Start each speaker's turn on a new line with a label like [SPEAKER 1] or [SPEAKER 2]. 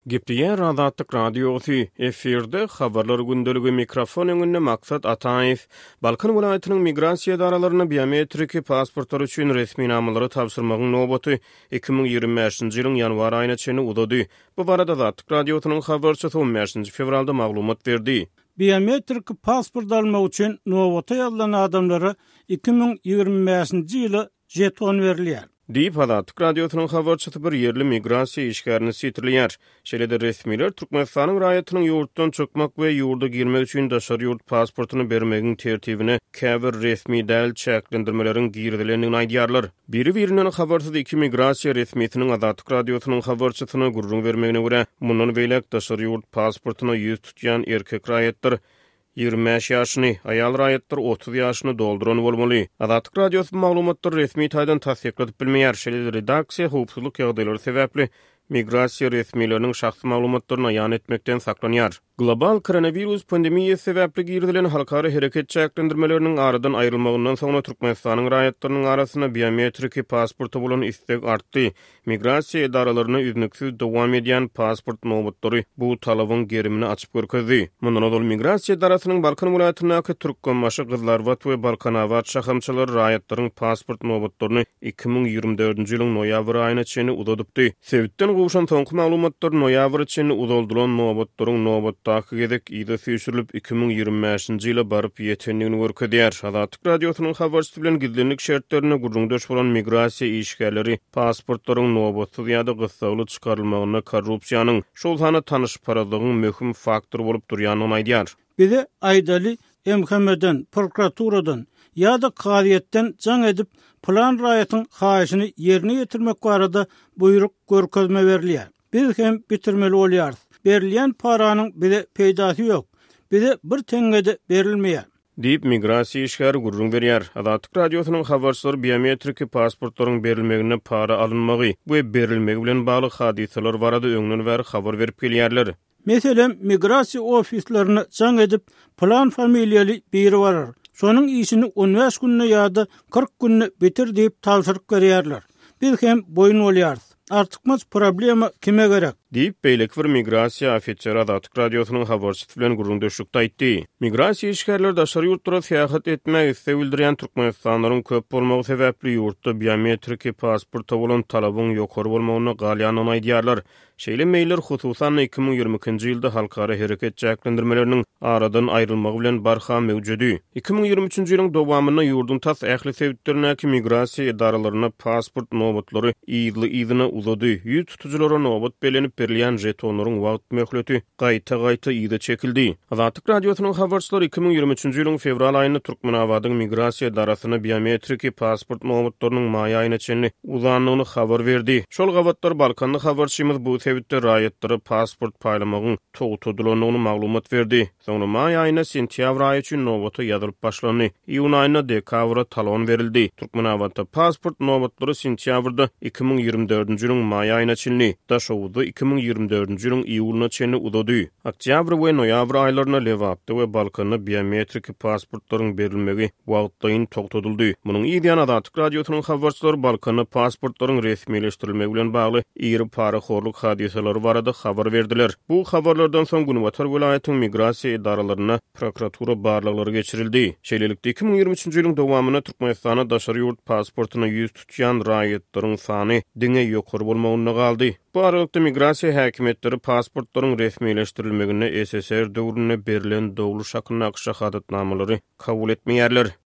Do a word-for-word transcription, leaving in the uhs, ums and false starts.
[SPEAKER 1] Gepdiýär Azatlyk radiosy efirde habarlar gündöligi mikrofon öňünde maksat Ataýew Balkan welaýatynyň migrasiýa daralaryna biometrik pasportlar üçin resmi namalary tapşyrmagyň nobaty iki ming ýigirmi beşinji ýylyň ýanwar aýyna çenli udady. Bu barada Azatlyk radiosynyň habarçysy on beşinji fevralda maglumat berdi.
[SPEAKER 2] Biometrik pasport almak üçin nobaty ýalan adamlara iki ming ýigirmi beşinji ýyly jeton berilýär.
[SPEAKER 1] Diýip Azatlyk radiosynyň habarçysy bir ýerli migrasiýa işgärini sitirleýär. Şeýle-de resmiler Türkmenistanyň raýatynyň ýurtdan çökmek we ýurda girmek üçin daşary ýurt pasportyny bermegiň tertibine käbir resmi däl çäklendirmeleriň girdilendigini aýdýarlar. Biri-birinden habarsyz iki migrasiýa resmiýetiniň Azatlyk radiosynyň habarçysyna gurrun bermegine görä, mundan beýlek daşary ýurt pasportyna ýüz tutýan erkek raýatlar ýigirmi beş ýaşyny, aýal raýatlar otuz ýaşyny dolduran bolmaly. Azatlyk radiosyny maglumatlar resmi taýdan tasdikledip bilmeýär. Şeýle redaksiýa howpsuzlyk ýagdaýlary sebäpli migrasiýa resmiýetleriniň şahsy maglumatlaryny ýan etmekden saklanýar. Global koronavirus pandemiýasy sebäpli girdilen halkara hereket çäklendirmeleriniň aradan aýrylmagyndan soňra Türkmenistanyň raýatlarynyň arasyna biometrik pasporty bolan istek artdy. Migrasiýa edaralaryna üznüksiz dowam edýän pasport nobatlary bu talabyň gerimini açyp görkezdi. Mundan ol migrasiýa edarasynyň Balkan welaýatyndaky türk gommaşy gyzlar we Balkan awat şahamçylary raýatlaryň pasport nobatlaryny iki ming ýigirmi dördünji ýylyň noýabr aýyna çenli udadypdy. Sebitden gowşan soňky maglumatlar noýabr çenli udaldylan nobatlaryň nobatdaky gezek ýyda süýşürilip iki ming ýigirmi beşinji ýyla baryp ýetendigini görkezýär. Azatlyk radiosynyň habarçysy bilen gizlenlik şertlerine gurrundaş bolan migrasiýa işgärleri pasportlaryň nobatsyz ýa-da gysgaly çykarylmagyna korrupsiýanyň şol hana tanyş paradygyň möhüm faktor bolup durýanyny aýdýar.
[SPEAKER 2] Bize aýdaly M H M'den, prokuraturadan ýa-da kaziýetden jaň edip plan raýatyň haýyşyny ýerine ýetirmek barada buyruk görkezme berilýär. Biz hem bitirmeli bolýarys. Berilýän paranyň bize peýdasy ýok. Bize bir teňgede berilmeýär.
[SPEAKER 1] Diýip migrasiýa işgäri gurrun berýär. Azatlyk radiosynyň habarçylary biometrik pasportlaryň berilmegine para alynmagy we berilmegi bilen bagly hadiseler barada öňden bäri habar berip gelýärler.
[SPEAKER 2] Meselem migrasiýa ofislaryna jaň edip plan familiýaly biri barar. Şonuň işini on beş günne ýa-da kırk günne bitir diýip tapşyryk berýärler. Biz hem boyun bolýarys. Artykmaz problema kime gerek? Diýip beýlek bir migrasiýa ofiseri Azatlyk radiosynyň habarçysy bilen gurrundaşlykda aýtdy. Migrasiýa işgärleri daşary ýurtlara seýahat etmek istek bildirýän türkmenistanyň köp bolmagy sebäpli ýurtda biometrik pasport bolan talabyň ýokary bolmagyna galýanyny aýdýarlar. Şeýle meýiller hususan iki ming ýigirmi ikinji ýylda halkara hereket çäklendirmeleriniň aradan aýrylmagy bilen barha mewjudi. iki ming ýigirmi üçünji ýylyň dowamyna ýurdun tas ähli sebitlerindäki migrasiýa edaralaryna pasport nobatlary ýyly ýylyna uzady. Ýüz tutuculara nobat belenip berilýän jetonlaryň wagt möhleti gaýta-gaýta ýyda çekildi. Azatlyk radiosynyň habarçylary iki ming ýigirmi üçünji ýylyň fevral aýynda Türkmenawadyň migrasiýa edarasyna biometrik pasport nobatlarynyň maýy aýyna çenli uzanlygyny habar berdi. Şol gawatlar Balkanly habarçymyz bu sebäpde raýatlary pasport paýlamagyň togutdylanlygyny maglumat berdi. Soňra maýy aýyna sentýabr aýy üçin nobaty ýazylyp başlandy. Iýun aýyna dekabra talon berildi. Türkmenawatda pasport nobatlary sentýabrda iki ming ýigirmi dördünji ýylyň maýy aýyna çenli daşowdy iki ming ýigirmi dördünji ýylyň iýulna çenli udady. Oktyabr we noýabr aýlaryna Lewatda we Balkanda biometrik pasportlaryň berilmegi wagtdaýyn togutuldy. Munyň ýa-da Azatlyk radiosynyň habarçylary Balkanda pasportlaryň resmileşdirilmegi bilen bagly ýeri para horluk hadiseleri barada habar verdiler. Bu habarlardan soň Günwatar welaýatynyň migrasiýa edaralaryna prokuratura barlyklary geçirildi. Şeýlelikde iki ming ýigirmi üçünji ýylyň dowamyna Türkmenistana daşary ýurt pasportyna ýüz tutýan raýatlaryň sany diňe ýokary bolmagyna galdy. Bu aralykda migrasiýa häkimetleri pasportlaryň resmileşdirilmegine S S R döwründe berilen dowlu şakyn nakşa hadatnamalary kabul etmeýärler.